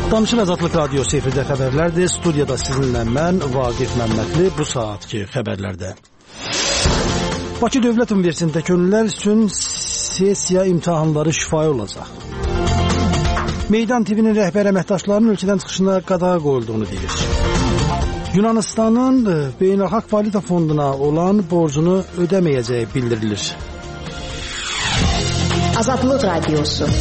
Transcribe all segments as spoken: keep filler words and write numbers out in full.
Danışın Azadlıq Radiosu efirdə xəbərlərdir. Studiyada sizinlə mən, Vaqif Məmmədli, bu saatki xəbərlərdə. Bakı Dövlət Universitetində könüllülər üçün sessiya imtahanları şifahi olacaq. Meydan T V-nin rəhbər əməkdaşlarının ölkədən çıxışına qadağa qoyulduğunu deyir. Yunanistanın Beynəlxalq Valyuta Fonduna olan borcunu ödəməyəcəyi bildirilir. Azadlıq Radiosu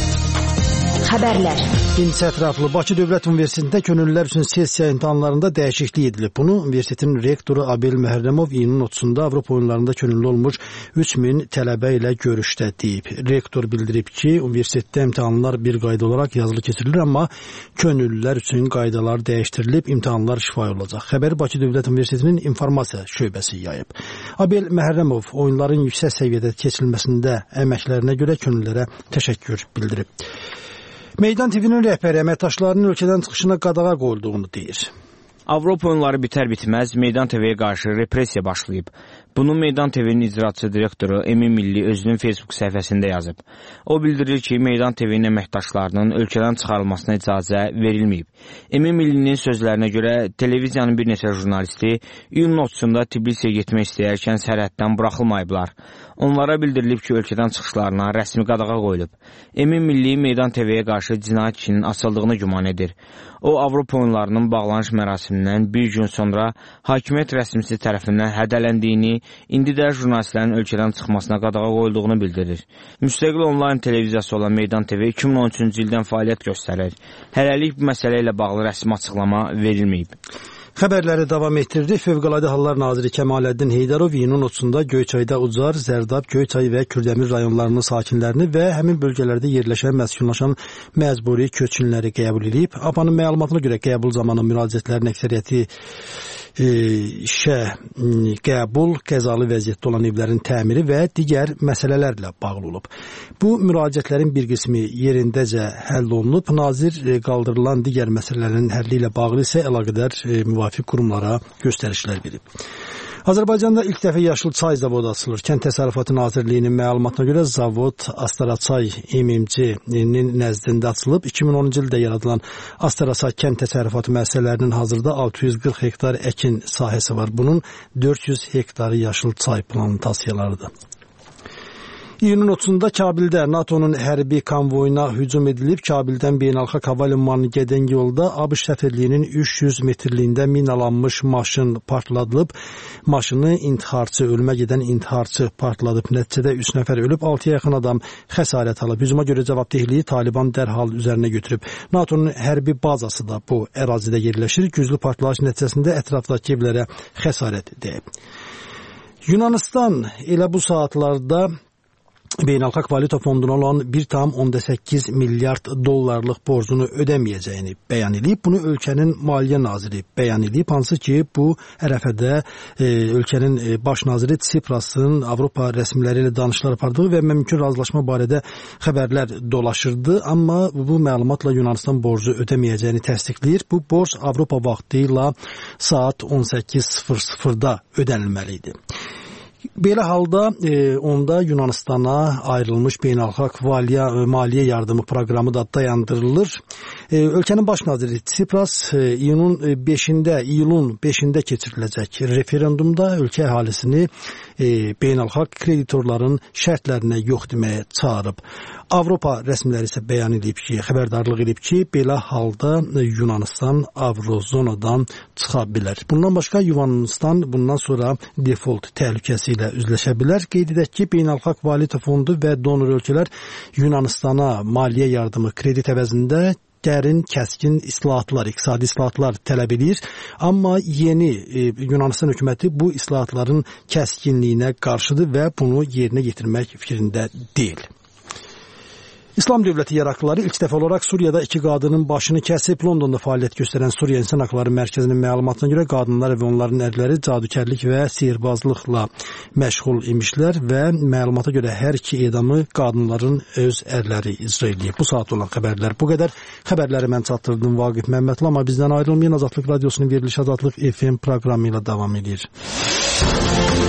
Xəbərlər. İncə ətraflı Bakı Dövlət Universitetində könüllülər üçün sessiya imtahanlarında dəyişiklik edilib. Bunu universitetin rektoru Abel Məhrəmov iyunun otuzunda Avropa oyunlarında könüllü olmuş üç min tələbə ilə görüşdə deyib. Rektor bildirib ki, universitetdə imtahanlar bir qayda olaraq yazılı keçirilir, amma könüllülər üçün qaydalar dəyişdirilib, imtahanlar şifahi olacaq. Xəbəri Bakı Dövlət Universitetinin informasiya şöbəsi yayıb. Abel Məhrəmov oyunların yüksək səviyyədə keçirilməsində əməklərinə görə könüllülərə təşəkkür bildirib. Meydan T V-nin rəhbəri əməkdaşlarının ölkədən çıxışına qadağa qoyulduğunu deyir. Avropa oyunları bitər-bitməz Meydan T V-yə qarşı repressiya başlayıb. Bunu Meydan T V-nin icraçı direktoru Emin Milli özünün Facebook səhifəsində yazıb. O bildirir ki, Meydan T V-nin əməkdaşlarının ölkədən çıxarılmasına icazə verilməyib. Emin Millinin sözlərinə görə televiziyanın bir neçə jurnalisti iyunun otuzunda Tbilisiyə getmək istəyərkən sərhəddən buraxılmayıblar. Onlara bildirilib ki, ölkədən çıxışlarına rəsmi qadağa qoyulub. Emin Milli Meydan T V-yə qarşı cinayət işinin açıldığını güman edir. O, Avropa oyunlarının bağlanış mərasimindən bir gün sonra hakimiyyət rəsmisi tərəfindən hədələndiyini, indi də jurnalistlərin ölkədən çıxmasına qadağa qoyulduğunu bildirir. Müstəqil onlayn televiziyası olan Meydan T V iki min on üçüncü ildən fəaliyyət göstərir. Hələlik bu məsələ ilə bağlı rəsmi açıqlama verilməyib. Xəbərləri davam etdirdi. Fövqəladə Hallar Naziri Kəmaləddin Heydərov iyunun otuzunda Göyçayda Ucar, Zərdab, Göyçay və Kürdəmir rayonlarının sakinlərini və həmin bölgələrdə yerləşən, məskunlaşan məcburi köçkünləri qəbul edib. A P A-nın məlumatına görə qəbul zamanı müraciətlərin əksəriyyəti e, işə qəbul, qəzalı vəziyyətdə olan evlərin təmiri və digər məsələlərlə bağlı olub. Bu müraciətlərin bir qismi yerindəcə həll olunub. Nazir e, qaldırılan digər məsələlərin həlli ilə bağlı isə əlaqədar e, müvafiq qurumlara göstərişlər verib. Azərbaycanda ilk dəfə yaşıl çay zavodu açılır. Kənd Təsərrüfatı Nazirliyinin məlumatına görə zavod Astaraçay M M C-nin nəzdində açılıb. iki min onuncu ildə yaradılan Astaraçay kənd təsərrüfatı müəssisələrinin hazırda altı yüz qırx hektar əkin sahəsi var. Bunun dörd yüz hektarı yaşıl çay plantasiyalarıdır. İyunun otuzunda Kabildə NATO'nun hərbi konvoyuna hücum edilib. Kabildən beynəlxalq hava limanına gedən yolda ABŞ səfirliyinin üç yüz metrliyində minalanmış maşın partladılıb. Maşını intiharçı, ölümə gedən intiharçı partladıb. Nəticədə üç nəfər ölüb, altıya yaxın adam xəsarət alıb. Hücuma görə cavabdehliyi Taliban dərhal üzərinə götürüb. NATO'nun hərbi bazası da bu ərazidə yerləşir. Güclü partlayış nəticəsində ətrafdakı evlərə xəsarət dəyib. Yunanistan elə bu saatlarda Beynəlxalq Valyuta Fonduna olan bir tam on səkkiz milyard dollarlıq borcunu ödəməyəcəyini bəyan edib. Bunu ölkənin Maliyyə Naziri bəyan edib. Hansı ki, bu ərəfədə e, ölkənin e, baş naziri Tsiprasın Avropa rəsmiləri ilə danışıqlar apardığı və mümkün razılaşma barədə xəbərlər dolaşırdı. Amma bu məlumatla Yunanistan borcu ödəməyəcəyini təsdiqləyir. Bu borc Avropa vaxtı ilə saat on səkkiz sıfır sıfırda ödənilməli idi. Belə halda e, onda Yunanistana ayrılmış beynəlxalq valya, e, maliyyə yardımı proqramı da dayandırılır. E, ölkənin baş naziri Tsipras e, iyunun beşində, iyulun beşində keçiriləcək referendumda ölkə əhalisini e, beynəlxalq kreditorların şərtlərinə yox deməyə çağırıb. Avropa rəsmiləri isə bəyan edib ki, xəbərdarlıq edib ki, belə halda Yunanistan Avrozonadan çıxa bilər. Bundan başqa Yunanistan bundan sonra default təhlükəsi ilə üzləşə bilər. Qeyd edək ki, Beynəlxalq Valyuta Fondu və donor ölkələr Yunanistana maliyyə yardımı kredit əvəzində dərin, kəskin islahatlar, iqtisadi islahatlar tələb edir. Amma yeni e, Yunanistan hökuməti bu islahatların kəskinliyinə qarşıdır və bunu yerinə yetirmək fikrində deyil. İslam Dövləti yaraklıları ilk dəfə olaraq Suriyada iki qadının başını kəsib. Londonda fəaliyyət göstərən Suriya İnsan Haqları Mərkəzinin məlumatına görə qadınlar və onların ərləri cadükərlik və sihirbazlıqla məşğul imişlər və məlumata görə hər iki edamı qadınların öz ərləri icra edib. Bu saat olan xəbərlər bu qədər. Xəbərləri mən çatdırdım Vaqif Məmmədli, amma bizdən ayrılmayın. Azadlıq Radiosunun verilişi Azadlıq F M proqramı ilə davam edir.